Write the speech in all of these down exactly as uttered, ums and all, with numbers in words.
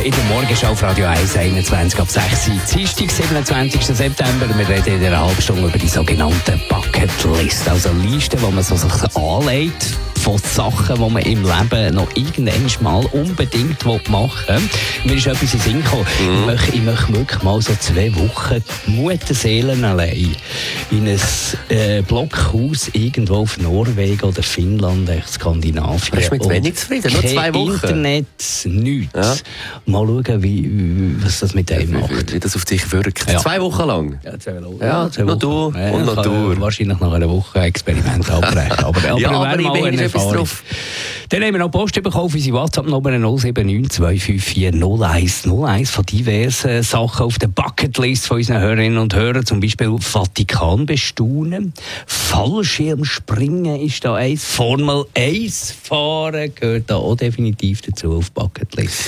in der Morgenschau auf Radio eins, einundzwanzig ab sechs Uhr. Dienstag, siebenundzwanzigsten September. Wir reden in einer halben Stunde über die sogenannte Bucketlist. Also eine Liste, die man so sich anlegt von Sachen, die man im Leben noch irgendwann mal unbedingt machen will. Mir ist etwas in den Sinn gekommen. Mhm. Ich, möchte, ich möchte wirklich mal so zwei Wochen Mutterseelen allein in ein äh, Blockhaus irgendwo auf Norwegen oder Finnland, echt Skandinavien. Bist du mit wenig zufrieden? Nur zwei Wochen? Internet, nichts. Ja. Mal schauen, wie, wie, was das mit einem macht. Wie, wie das auf dich wirkt. Ja. Zwei Wochen lang? Ja, zwei Wochen. Ja, zwei noch du ja, und noch du. Wahrscheinlich nach einer Woche Experiment abbrechen. Aber, aber, ja, aber ich bin etwas drauf. Dann haben wir noch Post bekommen auf unsere WhatsApp-Nummer null sieben neun zwei fünf vier null eins null eins von diversen Sachen auf der Bucketlist von unseren Hörerinnen und Hörern. Zum Beispiel Vatikan bestaunen, Fallschirmspringen ist da eins, Formel eins fahren gehört da auch definitiv dazu auf Bucketlist.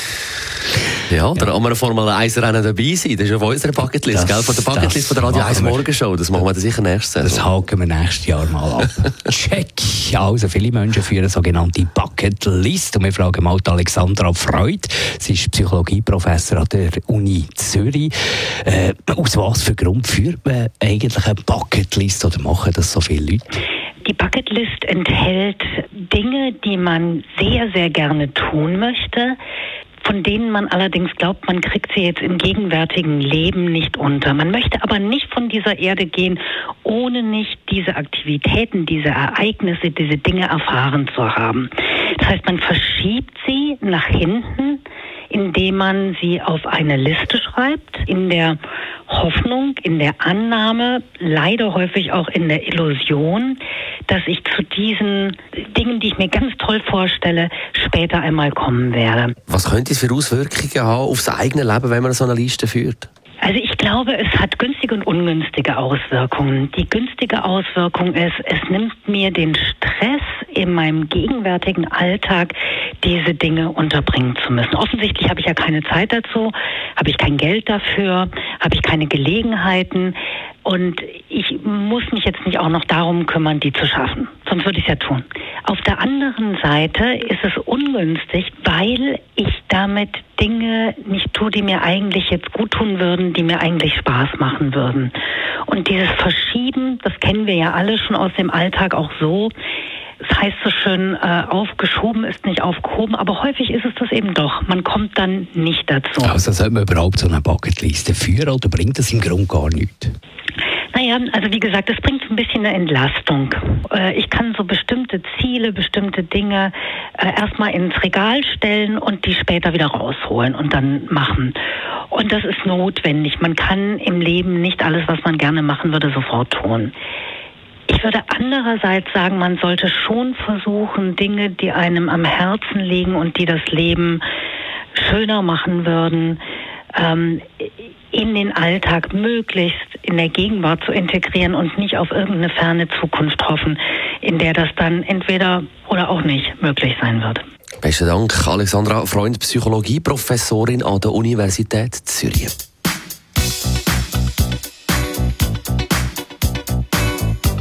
Ja, oder ja. an einem Formel eins Rennen dabei sein, das ist auf unserer Bucketlist, gell? Von der Bucketlist von der Radio eins Morgenshow, das machen wir dann sicher nächstes Jahr. Das haken wir nächstes Jahr mal ab. Check! Also viele Menschen führen eine sogenannte Bucketlist und wir fragen mal Alexandra Freud, sie ist Psychologieprofessor an der Uni Zürich. Äh, aus was für Grund führt man eigentlich eine Bucketlist oder machen das so viele Leute? Die Bucketlist enthält Dinge, die man sehr, sehr gerne tun möchte, von denen man allerdings glaubt, man kriegt sie jetzt im gegenwärtigen Leben nicht unter. Man möchte aber nicht von dieser Erde gehen, ohne nicht diese Aktivitäten, diese Ereignisse, diese Dinge erfahren zu haben. Das heißt, man verschiebt sie nach hinten, indem man sie auf eine Liste schreibt, in der Hoffnung, in der Annahme, leider häufig auch in der Illusion, dass ich zu diesen Dingen, die ich mir ganz toll vorstelle, später einmal kommen werde. Was könnte es für Auswirkungen haben aufs eigene Leben, wenn man so eine Liste führt? Also ich glaube, es hat günstige und ungünstige Auswirkungen. Die günstige Auswirkung ist, es nimmt mir den Stress in meinem gegenwärtigen Alltag, diese Dinge unterbringen zu müssen. Offensichtlich habe ich ja keine Zeit dazu, habe ich kein Geld dafür, habe ich keine Gelegenheiten und ich muss mich jetzt nicht auch noch darum kümmern, die zu schaffen. Sonst würde ich es ja tun. Auf der anderen Seite ist es ungünstig, weil ich damit Dinge nicht tue, die mir eigentlich jetzt gut tun würden, die mir eigentlich Spaß machen würden. Und dieses Verschieben, das kennen wir ja alle schon aus dem Alltag auch so. Es heißt so schön, äh, aufgeschoben ist nicht aufgehoben, aber häufig ist es das eben doch. Man kommt dann nicht dazu. Also sollte man überhaupt so eine Bucketliste führen oder bringt das im Grunde gar nichts? Naja, also wie gesagt, das bringt ein bisschen eine Entlastung. Äh, ich kann so bestimmte Ziele, bestimmte Dinge äh, erstmal ins Regal stellen und die später wieder rausholen und dann machen. Und das ist notwendig. Man kann im Leben nicht alles, was man gerne machen würde, sofort tun. Ich würde andererseits sagen, man sollte schon versuchen, Dinge, die einem am Herzen liegen und die das Leben schöner machen würden, ähm, in den Alltag möglichst in der Gegenwart zu integrieren und nicht auf irgendeine ferne Zukunft hoffen, in der das dann entweder oder auch nicht möglich sein wird. Besten Dank, Alexandra Freund, Psychologieprofessorin an der Universität Zürich.